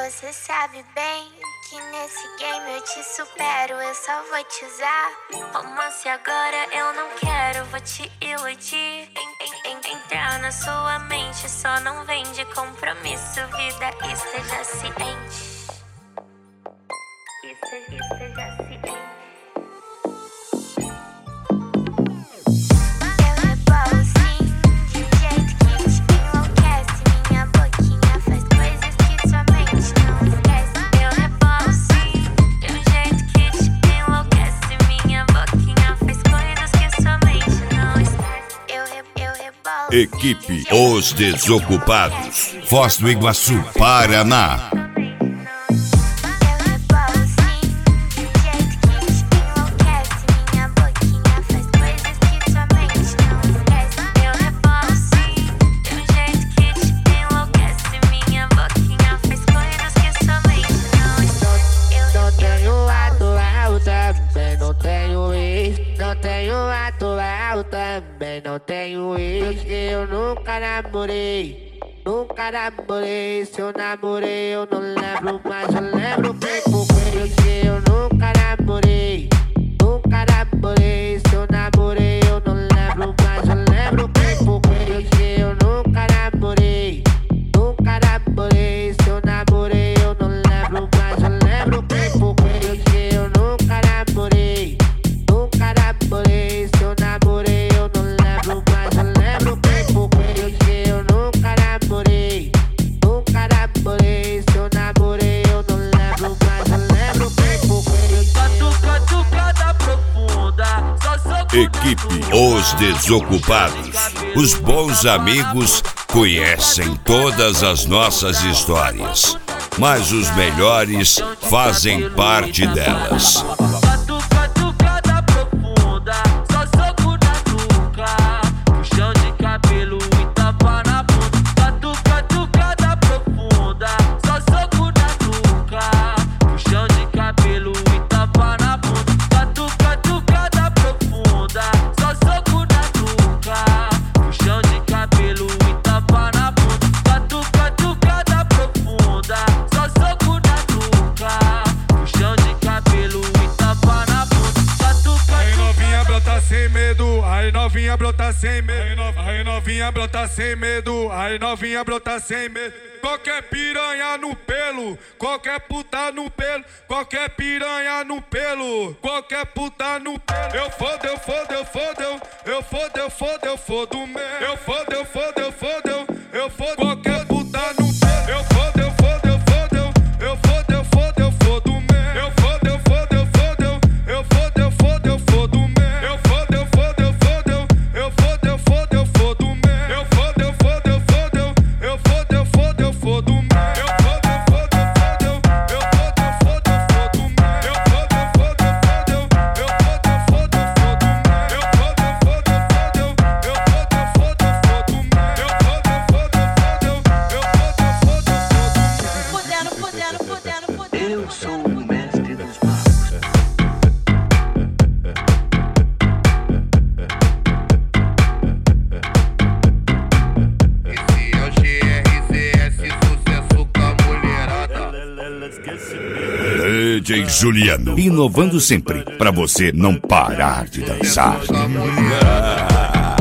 Você sabe bem que nesse game eu te supero, eu só vou te usar. Romance agora eu não quero, vou te iludir. Entrar na sua mente, só não vem de compromisso. Vida, esteja ciente. Esteja ciente. Equipe Os Desocupados, Foz do Iguaçu, Paraná. Também não tenho ex, eu nunca namorei. Nunca namorei, se eu namorei eu não lembro, mas eu lembro bem pouco. Eu nunca namorei. Nunca namorei, se eu namorei eu não lembro, mas eu lembro bem pouco. Eu nunca namorei. Nunca namorei, se eu namorei eu não lembro, mas eu lembro bem pouco. Eu nunca namorei. Nunca namorei, se eu namorei eu não lembro, mas eu lembro bem pouco. Eu nunca namorei. Nunca namorei, se eu namorei eu não lembro, mas eu lembro bem pouco. Catucada profunda, só sou Equipe Os Desocupados. Os bons amigos conhecem todas as nossas histórias, mas os melhores fazem parte delas. Catucada profunda, só soco na nuca, puxão de cabelo e tapa na bunda. Catucada profunda, só soco na nuca, puxão de cabelo e tapa na bunda. Catucada profunda, só soco na nuca, puxão de cabelo e tapa na bunda. Catucada profunda, só soco na nuca, puxão de cabelo e tapa na bunda. Aí novinha brota sem medo, aí novinha brota sem medo, aí novinha brota sem medo, aí novinha brota sem medo. Qualquer piranha no pelo, qualquer puta no pelo, qualquer piranha no pelo, qualquer puta no pelo. Eu fodo, eu fodo, eu fodo, eu fodo, eu fodo, eu fodo mesmo. Eu fodo, eu fodo, eu fodo, eu fodo qualquer puta no pelo. Eu fodo, eu fodo, eu fodo, eu fodo, eu fodo, eu fodo mesmo. Eu fodo, eu fodo, eu fodo, eu fodo, eu fodo, eu fodo mesmo. Eu fodo, eu fodo, eu fodo, eu fodo, eu fodo, eu fodo mesmo. Eu fodo, eu fodo, eu fodo, eu fodo, eu fodo, eu fodo mesmo. Eu fodo, eu fodo, eu fodo, eu fodo, eu fodo, eu fodo mesmo. Eu fodo, eu fodo, eu fodo, eu fodo, eu fodo, eu fodo mesmo. Eu fodo, eu fodo, eu fodo, eu fodo, eu fodo, eu fodo mesmo. Eu fodo, eu fodo, eu fodo, eu fodo, eu fodo, eu fodo mesmo. Eu sou o mestre dos magos. Esse é o GRCS, sucesso com a mulherada. DJ Juliano, inovando sempre pra você não parar de dançar. Com a mulherada.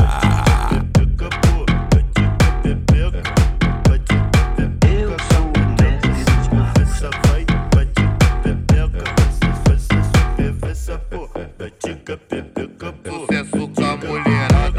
Eu sou o mestre dos magos. Sucesso com a mulherada.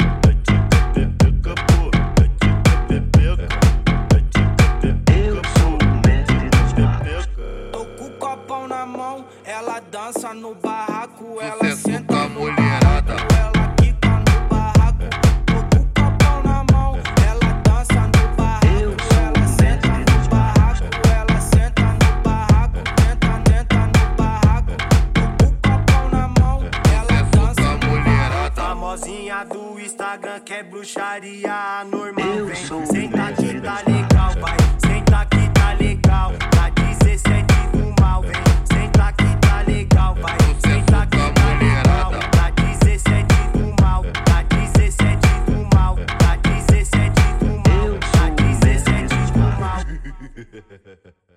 Eu sou o mestre dos magos. Tô com o copão na mão, ela dança no barraco, ela Sucesso senta com a no mulherada. barraco, ela quica no barraco. Tô com o copão na mão, ela dança no barraco, ela senta no barraco, ela senta no barraco, tenta no barraco. Tô com o copão na mão, ela Sucesso com dança a no mulherada. famosinha do Instagram que é bruxaria normal, Eu vem. sou o Senta mestre que tá dos legal, vai. Senta que tá legal. Tá 17 do mal, vem. Senta que tá legal, vai. Senta que tá legal. Tá 17 do mal. Tá 17 do mal. Tá 17 do mal. Tá 17 do mal.